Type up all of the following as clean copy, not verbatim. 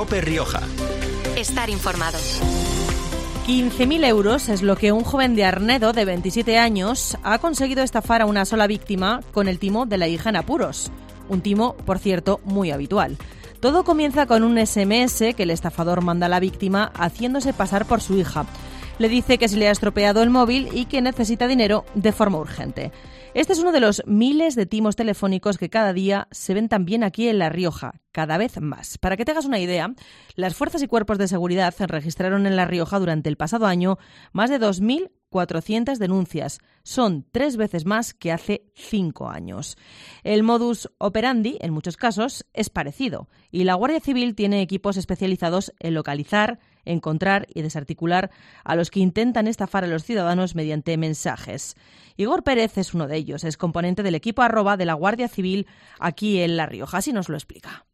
COPE Rioja. Estar informado. 15.000 euros es lo que un joven de Arnedo de 27 años ha conseguido estafar a una sola víctima con el timo de la hija en apuros. Un timo, por cierto, muy habitual. Todo comienza con un SMS que el estafador manda a la víctima haciéndose pasar por su hija. Le dice que se le ha estropeado el móvil y que necesita dinero de forma urgente. Este es uno de los miles de timos telefónicos que cada día se ven también aquí en La Rioja, cada vez más. Para que te hagas una idea, las fuerzas y cuerpos de seguridad registraron en La Rioja durante el pasado año más de 2.400 denuncias. Son 3 veces más que hace 5 años. El modus operandi, en muchos casos, es parecido y la Guardia Civil tiene equipos especializados en localizar, encontrar y desarticular a los que intentan estafar a los ciudadanos mediante mensajes. Igor Pérez es uno de ellos, es componente del equipo @ de la Guardia Civil aquí en La Rioja. Así nos lo explica.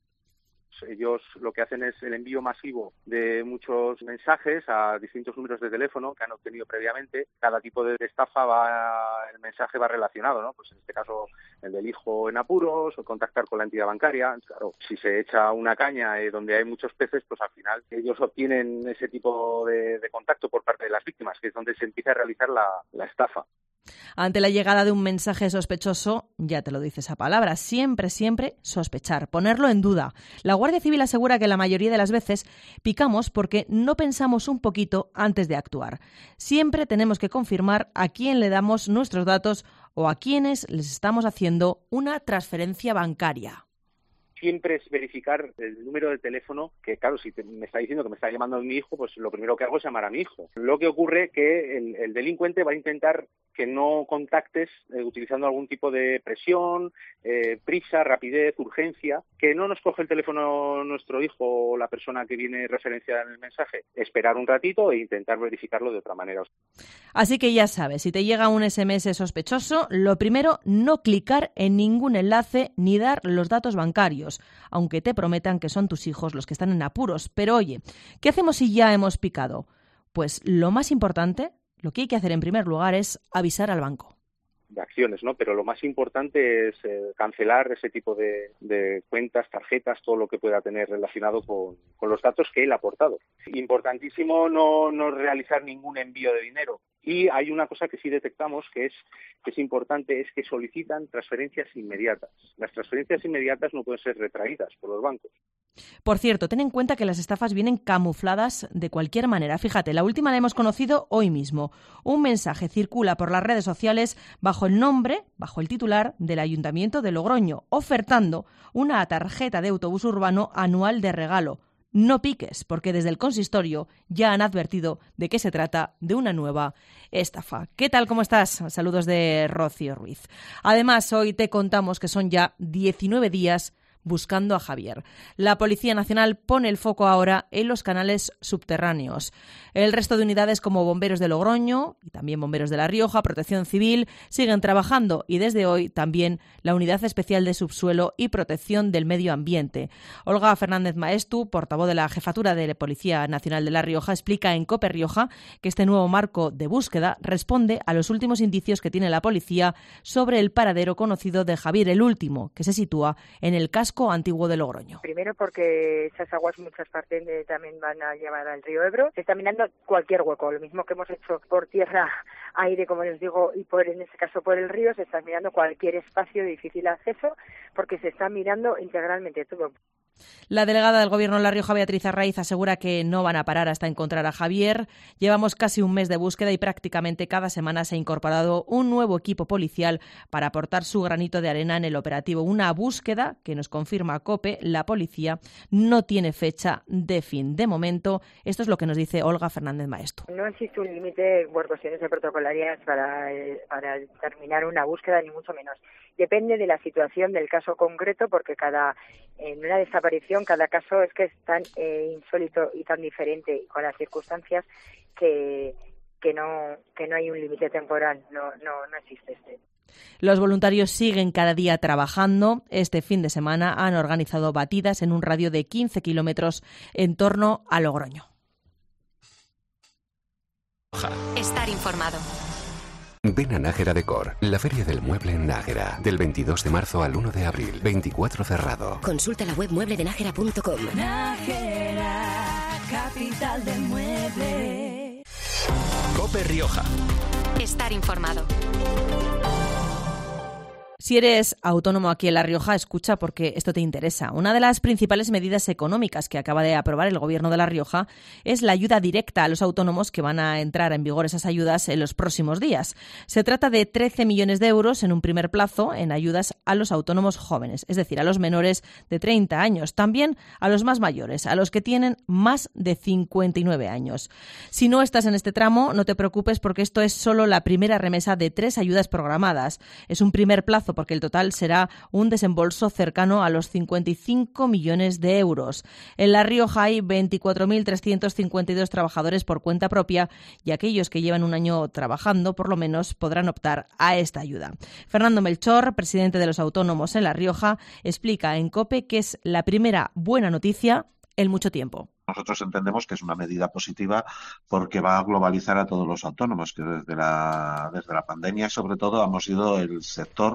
Ellos lo que hacen es el envío masivo de muchos mensajes a distintos números de teléfono que han obtenido previamente. Cada tipo de estafa el mensaje va relacionado, ¿no? Pues en este caso el del hijo en apuros o contactar con la entidad bancaria. Claro, si se echa una caña donde hay muchos peces, pues al final ellos obtienen ese tipo de contacto por parte de las víctimas, que es donde se empieza a realizar la estafa. Ante la llegada de un mensaje sospechoso, ya te lo dice esa palabra, siempre sospechar, ponerlo en duda. La Guardia Civil asegura que la mayoría de las veces picamos porque no pensamos un poquito antes de actuar. Siempre tenemos que confirmar a quién le damos nuestros datos o a quiénes les estamos haciendo una transferencia bancaria. Siempre es verificar el número de teléfono, que claro, si me está diciendo que me está llamando mi hijo, pues lo primero que hago es llamar a mi hijo. Lo que ocurre es que el delincuente va a intentar que no contactes utilizando algún tipo de presión, prisa, rapidez, urgencia, que no nos coge el teléfono nuestro hijo o la persona que viene referenciada en el mensaje, esperar un ratito e intentar verificarlo de otra manera. Así que ya sabes, si te llega un SMS sospechoso, lo primero, no clicar en ningún enlace ni dar los datos bancarios, aunque te prometan que son tus hijos los que están en apuros. Pero oye, ¿qué hacemos si ya hemos picado? Pues lo más importante, lo que hay que hacer en primer lugar es avisar al banco. De acciones, ¿no? Pero lo más importante es cancelar ese tipo de cuentas, tarjetas, todo lo que pueda tener relacionado con los datos que él ha aportado. Importantísimo no realizar ningún envío de dinero. Y hay una cosa que sí detectamos que es importante, es que solicitan transferencias inmediatas. Las transferencias inmediatas no pueden ser retraídas por los bancos. Por cierto, ten en cuenta que las estafas vienen camufladas de cualquier manera. Fíjate, la última la hemos conocido hoy mismo. Un mensaje circula por las redes sociales bajo el nombre, bajo el titular del Ayuntamiento de Logroño, ofertando una tarjeta de autobús urbano anual de regalo. No piques, porque desde el consistorio ya han advertido de que se trata de una nueva estafa. ¿Qué tal? ¿Cómo estás? Saludos de Rocío Ruiz. Además, hoy te contamos que son ya 19 días buscando a Javier. La Policía Nacional pone el foco ahora en los canales subterráneos. El resto de unidades como Bomberos de Logroño y también Bomberos de La Rioja, Protección Civil, siguen trabajando y desde hoy también la Unidad Especial de Subsuelo y Protección del Medio Ambiente. Olga Fernández Maestu, portavoz de la Jefatura de la Policía Nacional de La Rioja, explica en COPE Rioja que este nuevo marco de búsqueda responde a los últimos indicios que tiene la policía sobre el paradero conocido de Javier el Último, que se sitúa en el casco antiguo de Logroño. Primero porque esas aguas muchas partes también van a llevar al río Ebro. Se está mirando cualquier hueco, lo mismo que hemos hecho por tierra, aire, como les digo, y en este caso por el río, se está mirando cualquier espacio de difícil acceso porque se está mirando integralmente todo. La delegada del Gobierno en La Rioja, Beatriz Arraiz, asegura que no van a parar hasta encontrar a Javier. Llevamos casi un mes de búsqueda y prácticamente cada semana se ha incorporado un nuevo equipo policial para aportar su granito de arena en el operativo. Una búsqueda que nos confirma COPE, la policía no tiene fecha de fin. De momento, esto es lo que nos dice Olga Fernández Maestu. No existe un límite por cuestiones de protocolaridad para terminar una búsqueda, ni mucho menos. Depende de la situación del caso concreto, porque en una desaparición cada caso es que es tan insólito y tan diferente con las circunstancias que no hay un límite temporal, no existe este. Los voluntarios siguen cada día trabajando. Este fin de semana han organizado batidas en un radio de 15 kilómetros en torno a Logroño. Estar informado. Ven a Nájera Decor, la feria del mueble en Nájera, del 22 de marzo al 1 de abril, 24 cerrado. Consulta la web muebledenájera.com. Nájera, capital del mueble. COPE Rioja. Estar informado. Si eres autónomo aquí en La Rioja, escucha porque esto te interesa. Una de las principales medidas económicas que acaba de aprobar el Gobierno de La Rioja es la ayuda directa a los autónomos, que van a entrar en vigor esas ayudas en los próximos días. Se trata de 13 millones de euros en un primer plazo en ayudas a los autónomos jóvenes, es decir, a los menores de 30 años, también a los más mayores, a los que tienen más de 59 años. Si no estás en este tramo, no te preocupes porque esto es solo la primera remesa de 3 ayudas programadas. Es un primer plazo porque el total será un desembolso cercano a los 55 millones de euros. En La Rioja hay 24.352 trabajadores por cuenta propia y aquellos que llevan un año trabajando, por lo menos, podrán optar a esta ayuda. Fernando Melchor, presidente de los autónomos en La Rioja, explica en COPE que es la primera buena noticia en mucho tiempo. Nosotros entendemos que es una medida positiva porque va a globalizar a todos los autónomos, que desde la pandemia, sobre todo, hemos sido el sector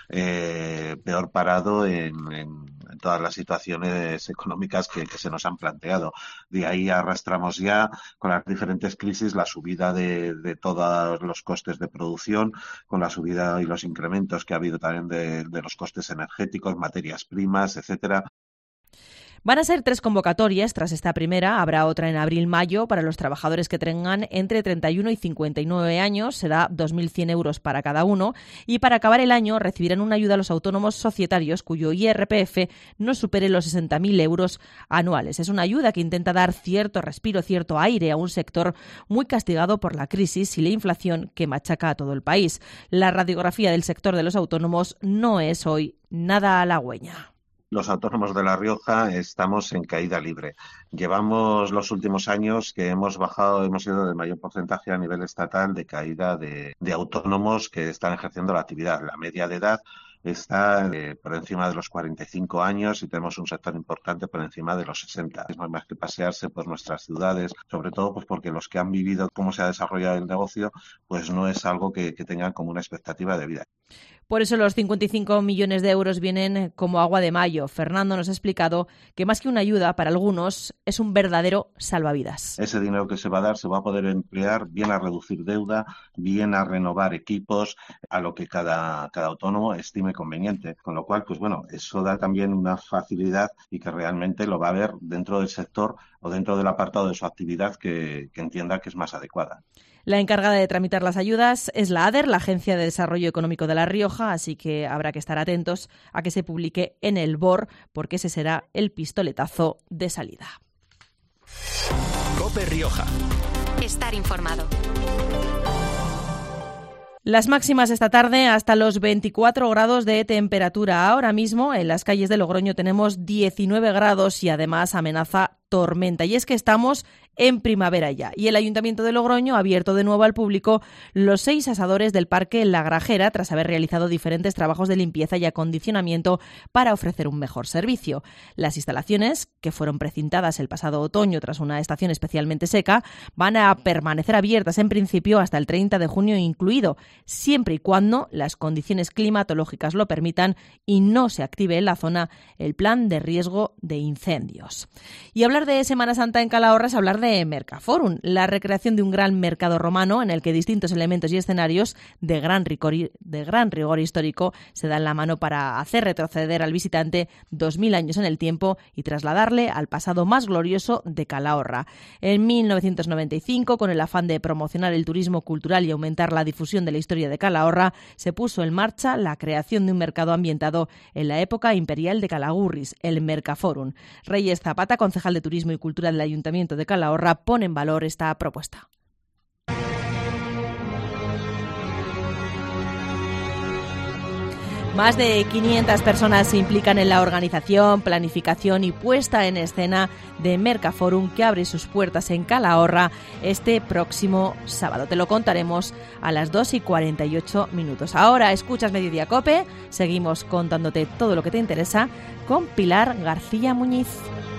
peor parado en todas las situaciones económicas que se nos han planteado. De ahí arrastramos ya, con las diferentes crisis, la subida de todos los costes de producción, con la subida y los incrementos que ha habido también de los costes energéticos, materias primas, etcétera. Van a ser 3 convocatorias. Tras esta primera, habrá otra en abril-mayo para los trabajadores que tengan entre 31 y 59 años. Será 2.100 euros para cada uno. Y para acabar el año recibirán una ayuda a los autónomos societarios cuyo IRPF no supere los 60.000 euros anuales. Es una ayuda que intenta dar cierto respiro, cierto aire a un sector muy castigado por la crisis y la inflación que machaca a todo el país. La radiografía del sector de los autónomos no es hoy nada halagüeña. Los autónomos de La Rioja estamos en caída libre. Llevamos los últimos años que hemos sido del mayor porcentaje a nivel estatal de caída de autónomos que están ejerciendo la actividad. La media de edad está por encima de los 45 años y tenemos un sector importante por encima de los 60. Es más que pasearse por nuestras ciudades, sobre todo pues porque los que han vivido cómo se ha desarrollado el negocio, pues no es algo que tengan como una expectativa de vida. Por eso los 55 millones de euros vienen como agua de mayo. Fernando nos ha explicado que más que una ayuda, para algunos es un verdadero salvavidas. Ese dinero que se va a dar se va a poder emplear bien a reducir deuda, bien a renovar equipos, a lo que cada autónomo estime conveniente. Con lo cual, pues bueno, eso da también una facilidad y que realmente lo va a ver dentro del sector o dentro del apartado de su actividad que entienda que es más adecuada. La encargada de tramitar las ayudas es la ADER, la Agencia de Desarrollo Económico de La Rioja, así que habrá que estar atentos a que se publique en el BOR, porque ese será el pistoletazo de salida. COPE Rioja. Estar informado. Las máximas esta tarde hasta los 24 grados de temperatura. Ahora mismo en las calles de Logroño tenemos 19 grados y además amenaza tormenta. Y es que estamos en primavera ya. Y el Ayuntamiento de Logroño ha abierto de nuevo al público los 6 asadores del Parque La Grajera tras haber realizado diferentes trabajos de limpieza y acondicionamiento para ofrecer un mejor servicio. Las instalaciones, que fueron precintadas el pasado otoño tras una estación especialmente seca, van a permanecer abiertas en principio hasta el 30 de junio incluido, siempre y cuando las condiciones climatológicas lo permitan y no se active en la zona el plan de riesgo de incendios. Y hablar de Semana Santa en Calahorra es hablar de Mercaforum, la recreación de un gran mercado romano en el que distintos elementos y escenarios de gran rigor histórico se dan la mano para hacer retroceder al visitante 2000 años en el tiempo y trasladarle al pasado más glorioso de Calahorra. En 1995, con el afán de promocionar el turismo cultural y aumentar la difusión de la historia de Calahorra, se puso en marcha la creación de un mercado ambientado en la época imperial de Calagurris, el Mercaforum. Reyes Zapata, concejal de Turismo y Cultura del Ayuntamiento de Calahorra, pone en valor esta propuesta. Más de 500 personas se implican en la organización, planificación y puesta en escena de Mercaforum, que abre sus puertas en Calahorra este próximo sábado. Te lo contaremos a las 2:48. Ahora escuchas Mediodía COPE, seguimos contándote todo lo que te interesa con Pilar García Muñiz.